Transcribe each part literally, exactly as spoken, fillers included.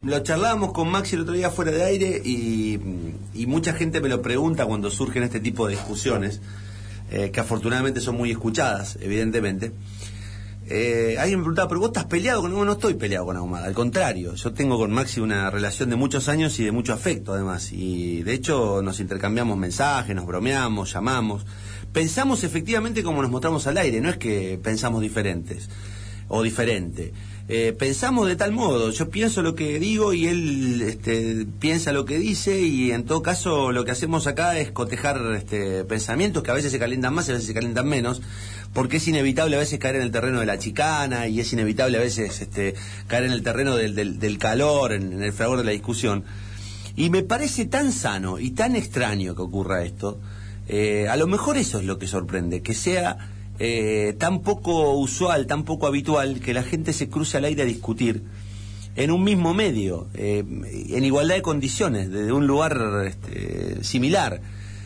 lo charlábamos con Maxi el otro día fuera de aire y, y mucha gente me lo pregunta cuando surgen este tipo de discusiones, eh, que afortunadamente son muy escuchadas, evidentemente. Eh, alguien me preguntaba, ¿pero vos estás peleado con Ahumada? No estoy peleado con Ahumada, al contrario, yo tengo con Maxi una relación de muchos años y de mucho afecto además, y de hecho nos intercambiamos mensajes, nos bromeamos, llamamos, pensamos efectivamente como nos mostramos al aire, no es que pensamos diferentes o diferente. Eh, pensamos de tal modo, yo pienso lo que digo y él este, piensa lo que dice, y en todo caso lo que hacemos acá es cotejar este, pensamientos que a veces se calientan más y a veces se calientan menos, porque es inevitable a veces caer en el terreno de la chicana, y es inevitable a veces este, caer en el terreno del, del, del calor, en, en el fragor de la discusión. Y me parece tan sano y tan extraño que ocurra esto. Eh, a lo mejor eso es lo que sorprende, que sea Eh, tan poco usual, tan poco habitual, que la gente se cruce al aire a discutir en un mismo medio, eh, en igualdad de condiciones, desde un lugar este, similar.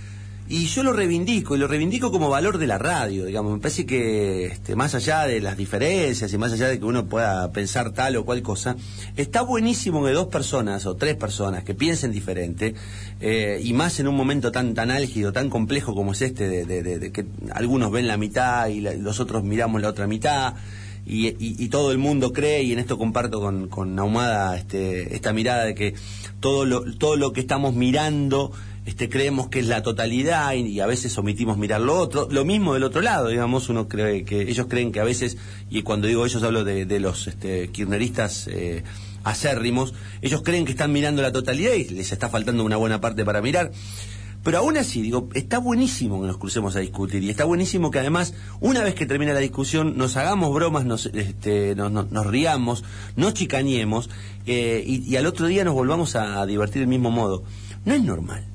Y yo lo reivindico, y lo reivindico como valor de la radio, digamos. Me parece que este, más allá de las diferencias y más allá de que uno pueda pensar tal o cual cosa, está buenísimo que dos personas o tres personas que piensen diferente, eh, y más en un momento tan tan álgido, tan complejo como es este, de, de, de, de que algunos ven la mitad y la, los otros miramos la otra mitad, y, y, y todo el mundo cree, y en esto comparto con, con Ahumada este, esta mirada de que todo lo, todo lo que estamos mirando Este, creemos que es la totalidad, y, y a veces omitimos mirar lo otro. Lo mismo del otro lado, digamos, uno cree que ellos creen que a veces, y cuando digo ellos hablo de, de los este, kirchneristas eh, acérrimos, ellos creen que están mirando la totalidad y les está faltando una buena parte para mirar. Pero aún así, digo, está buenísimo que nos crucemos a discutir, y está buenísimo que además, una vez que termina la discusión, nos hagamos bromas, nos, este, nos, nos, nos riamos, nos chicañemos, eh, y, y al otro día nos volvamos a, a divertir del mismo modo. No es normal.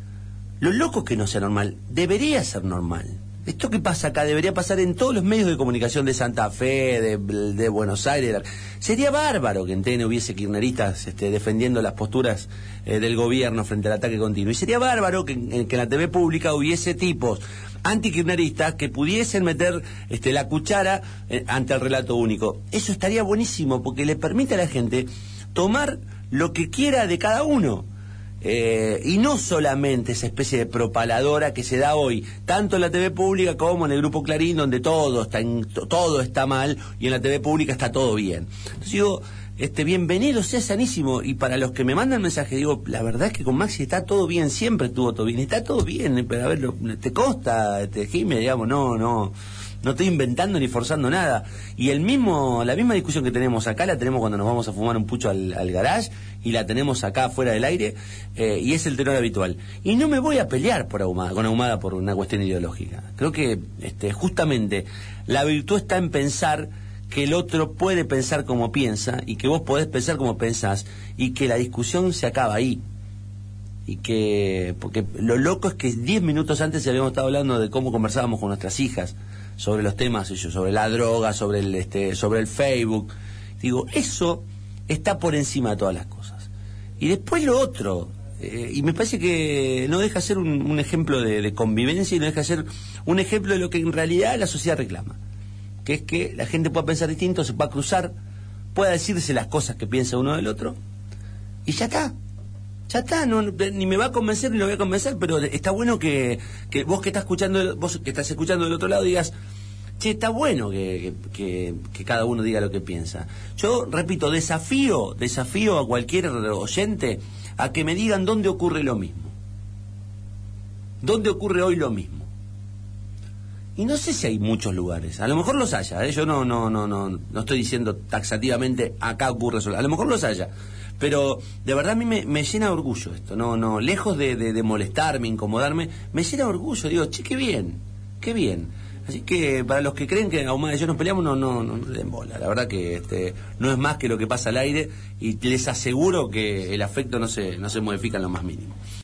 Lo loco es que no sea normal, debería ser normal. Esto que pasa acá debería pasar en todos los medios de comunicación de Santa Fe, de, de Buenos Aires. Sería bárbaro que en T N hubiese kirchneristas este, defendiendo las posturas eh, del gobierno frente al ataque continuo. Y sería bárbaro que, que en la T V pública hubiese tipos antikirchneristas que pudiesen meter este, la cuchara eh, ante el relato único. Eso estaría buenísimo, porque le permite a la gente tomar lo que quiera de cada uno. Eh, y no solamente esa especie de propaladora que se da hoy, tanto en la T V pública como en el Grupo Clarín, donde todo está, en, todo está mal, y en la T V pública está todo bien. Entonces digo, este, bienvenido, sea sanísimo, y para los que me mandan mensaje, digo, la verdad es que con Maxi está todo bien, siempre estuvo todo bien, está todo bien, pero a ver, te consta, te Jimé, digamos, no, no... No estoy inventando ni forzando nada. Y el mismo, la misma discusión que tenemos acá la tenemos cuando nos vamos a fumar un pucho al, al garage, y la tenemos acá fuera del aire, eh, y es el tenor habitual. Y no me voy a pelear por Ahumada, con Ahumada por una cuestión ideológica. Creo que este, justamente la virtud está en pensar que el otro puede pensar como piensa, y que vos podés pensar como pensás, y que la discusión se acaba ahí. Y que, porque lo loco es que diez minutos antes habíamos estado hablando de cómo conversábamos con nuestras hijas sobre los temas, sobre la droga, sobre el este, sobre el Facebook. Digo, eso está por encima de todas las cosas. Y después lo otro, eh, y me parece que no deja de ser un, un ejemplo de, de convivencia, y no deja de ser un ejemplo de lo que en realidad la sociedad reclama, que es que la gente pueda pensar distinto, se pueda cruzar, pueda decirse las cosas que piensa uno del otro, y ya está. Ya está, no, ni me va a convencer ni lo voy a convencer, pero está bueno que, que vos que estás escuchando, vos que estás escuchando del otro lado digas, che, está bueno que, que, que cada uno diga lo que piensa. Yo, repito, desafío, desafío a cualquier oyente a que me digan dónde ocurre lo mismo. ¿Dónde ocurre hoy lo mismo? Y no sé si hay muchos lugares, a lo mejor los haya, ¿eh? Yo no, no, no, no, no estoy diciendo taxativamente acá ocurre solo, a lo mejor los haya. Pero de verdad a mí me, me llena de orgullo esto, no, no, lejos de, de, de molestarme, incomodarme, me llena de orgullo, digo, che, qué bien, qué bien. Así que para los que creen que Ahumada y yo nos peleamos, no, no, no, no den bola, la verdad que este, no es más que lo que pasa al aire, y les aseguro que el afecto no se, no se modifica en lo más mínimo.